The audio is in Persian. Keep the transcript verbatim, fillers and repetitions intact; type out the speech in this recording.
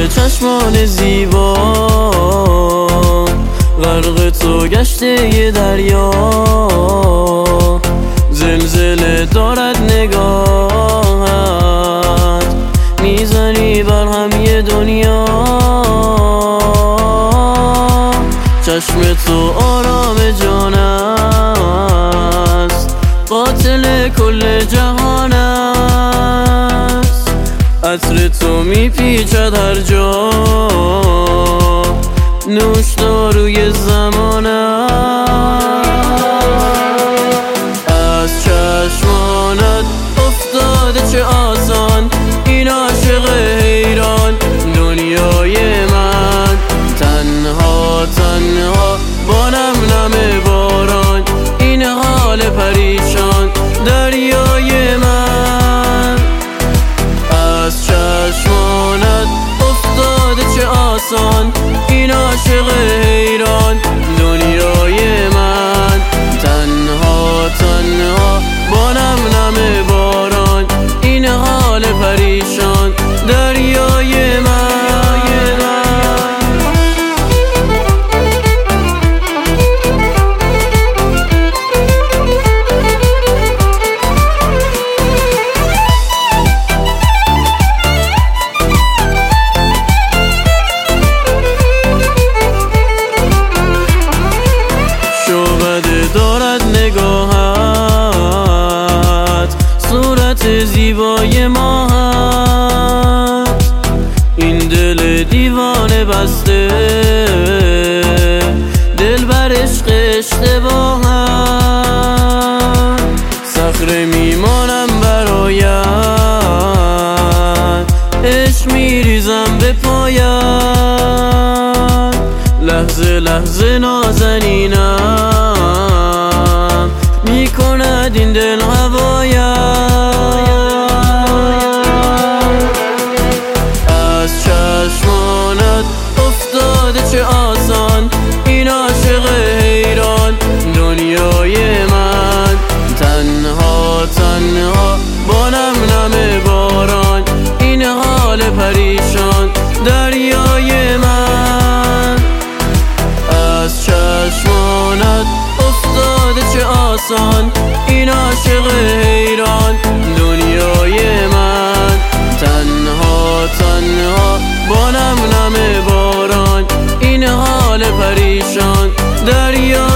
چشمان زیبا غرق تو گشته ی دریا، زلزله دارد نگاهت، میزنی بر هم ی دنیا. چشم تو آرام جان است، قاتل کل جهان است. عطر تو میپیچد هر جا، نوشداروی زمان است. از چشمانت افتاده چه آسان این عاشق حیران دنیای من. تنها تنها با نم نم باران این حال پریشان دریای من. از چشمانت افتاده چه آسان این عاشق حیران دنیای من. تنها تنها با نم نم باران این حال پریشان دریای من. دارد نگاهت صورت زیبای ماهت، این دل دیوانه بسته دل بر عشق اشتباهت. صخره میمانم برایت، عشق میریزم به پایت. لحظه لحظه نازنینم میکند این دل هوایت. از چشمانت افتاده چه آسان این عاشق حیران دنیای من. تنها تنها با نم نم باران این حال پریشان دریای من. از چشمانت افتاده چه آسان این عاشق حیران دنیای من. تنها تنها با نم نم باران این حال پریشان دریا.